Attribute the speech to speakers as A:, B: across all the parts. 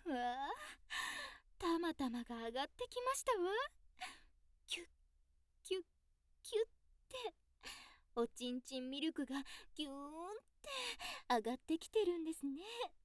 A: わあ、たまたまが上がってきましたわ。キュッキュッキュッって、おちんちんミルクがギューンって上がってきてるんですね。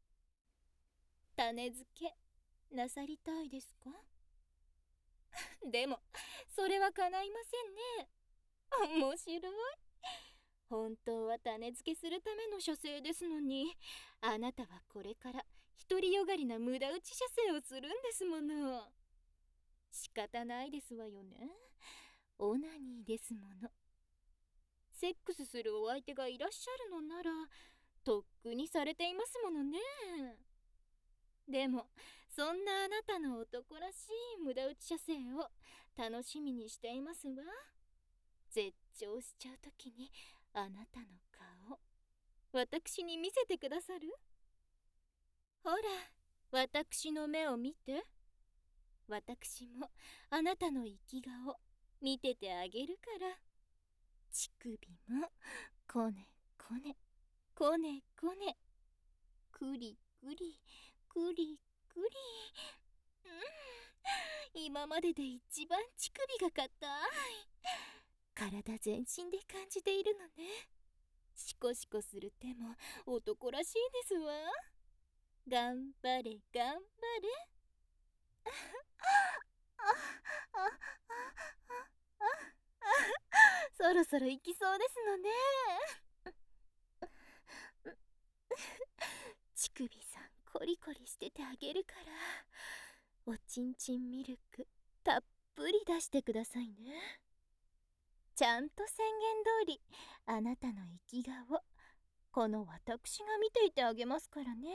A: 種付けなさりたいですか？でもそれは叶いませんね。面白い。本当は種付けするための射精ですのに、あなたはこれから独りよがりな無駄打ち射精をするんですもの。仕方ないですわよね。オナニーですもの。セックスするお相手がいらっしゃるのなら、とっくにされていますものね。でもそんなあなたの男らしい無駄打ち射精を楽しみにしていますわ。絶頂しちゃうときにあなたの顔、私に見せてくださる？ほら、私の目を見て。私もあなたの生き顔見ててあげるから。乳首もこねこねこねこね、くりくりくりくり。今までで一番乳首が硬い。体全身で感じているのね。シコシコする手も男らしいですわ。頑張れ頑張れ。そろそろ行きそうですのね。乳首さんコリコリしててあげるから、おちんちんミルクたっぷり出してくださいね。ちゃんと宣言通りあなたの生き顔、この私が見ていてあげますからね。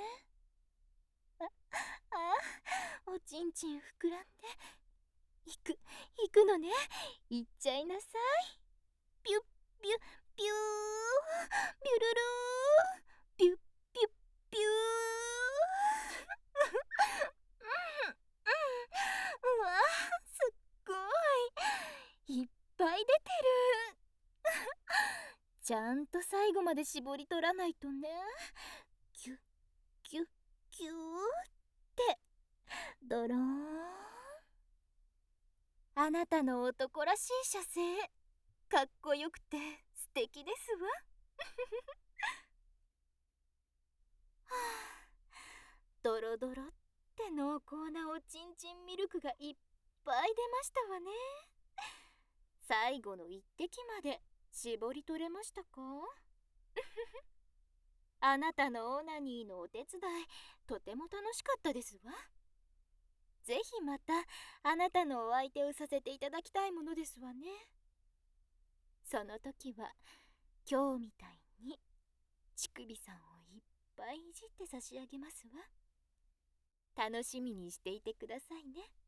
A: おちんちん膨らんで行くのね。行っちゃいなさい。ピュッピュッピュー、ピュルルー、ピュッピュッピュー。うわ、すっごいいっぱい出てる。ちゃんと最後まで絞り取らないとね。キュッキュッキューってドローン。あなたの男らしい射精、かっこよくて素敵ですわ。はあ、ドロドロって濃厚なおちんちんミルクがいっぱい出ましたわね。最後の一滴まで絞り取れましたか？あなたのオナニーのお手伝い、とても楽しかったですわ。ぜひまたあなたのお相手をさせていただきたいものですわね。その時は今日みたいに乳首さんをいっぱいいじって差し上げますわ。楽しみにしていてくださいね。